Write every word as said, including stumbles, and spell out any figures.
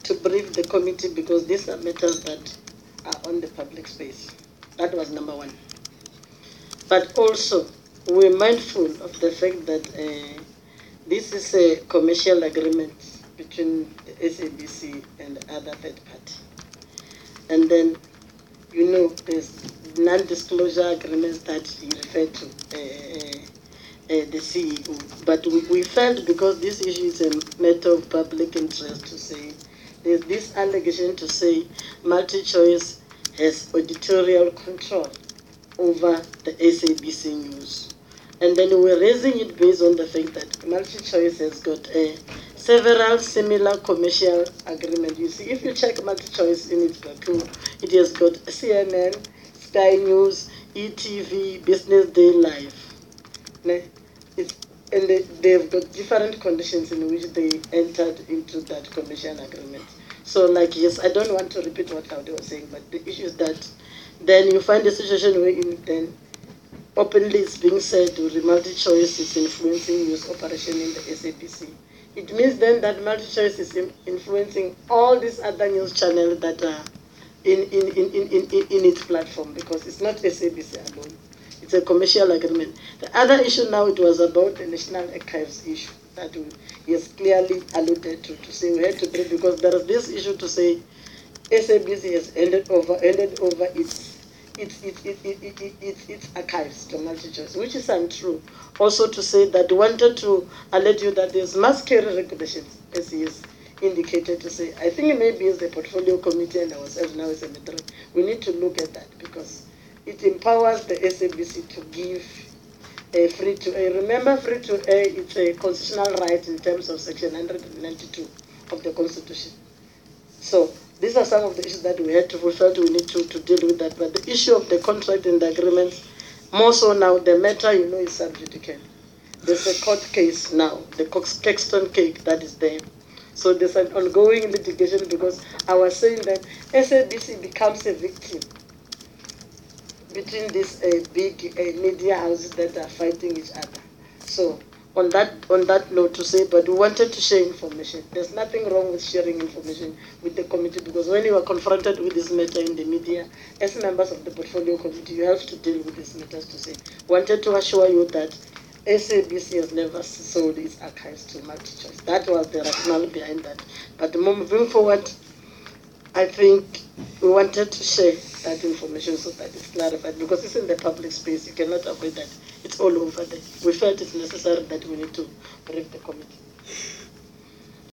to brief the committee because these are matters that are on the public space. That was number one. But also, we're mindful of the fact that uh, this is a commercial agreement between the S A B C and other third party. And then, you know, there's non-disclosure agreements that you refer to, uh, uh, the C E O. But we, we felt because this issue is a matter of public interest to say, there's this allegation to say MultiChoice has editorial control over the S A B C News. And then we're raising it based on the fact that MultiChoice has got uh, several similar commercial agreements. You see, if you check MultiChoice in its platform, it has got C N N, Sky News, E T V, Business Day Live. It's, and they, they've got different conditions in which they entered into that commercial agreement. So, like, yes, I don't want to repeat what Claudia was saying, but the issue is that then you find a situation where in, then openly it's being said to the MultiChoice is influencing news operation in the S A B C. It means then that MultiChoice is influencing all these other news channels that are in, in, in, in, in, in its platform, because it's not S A B C alone. It's a commercial agreement. The other issue now, it was about the National Archives issue that we, he has clearly alluded to, to say we had to break, because there is this issue to say S A B C has handed over, handed over its It's, it's, it's, it's, it's, it's archives to MultiChoice, which is untrue. Also to say that wanted to alert you that there's must carry regulations, as he has indicated to say. I think maybe as the portfolio committee and ourselves now as a metro, we need to look at that because it empowers the S A B C to give a free to air. Remember, free to air, it's a constitutional right in terms of section one hundred ninety-two of the Constitution. So these are some of the issues that we had to, we felt we need to, to deal with that. But the issue of the contract and the agreements, more so now, the matter, you know, is sub judice. There's a court case now, the Caxton case that is there. So there's an ongoing litigation because I was saying that S A B C becomes a victim between these uh, big uh, media houses that are fighting each other. So on that on that note to say, but we wanted to share information. There's nothing wrong with sharing information with the committee, because when you are confronted with this matter in the media, as members of the portfolio committee, you have to deal with these matters to say. Wanted to assure you that S A B C has never sold its archives to MultiChoice. That was the rationale behind that. But moving forward, I think we wanted to share that information so that it's clarified, because it's in the public space. You cannot avoid that. It's all over there. We felt it's necessary that we need to brief the committee.